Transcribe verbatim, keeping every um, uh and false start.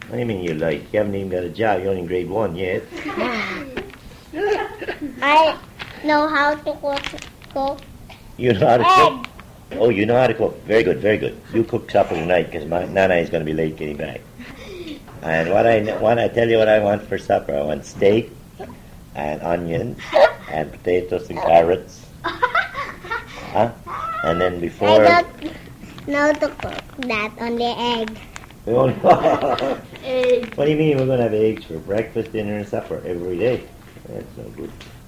What do you mean you like? You haven't even got a job. You're only in grade one yet. I know how to cook. cook. You know how to Egg. cook? Oh, you know how to cook. Very good, very good. You cook supper tonight because my Nana is going to be late getting back. And what I want, I tell you what I want for supper. I want steak and onions and potatoes and carrots. Huh? And then before... I don't know to cook that, only egg. We won't- Egg. What do you mean we're going to have eggs for breakfast, dinner, and supper every day? That's no good.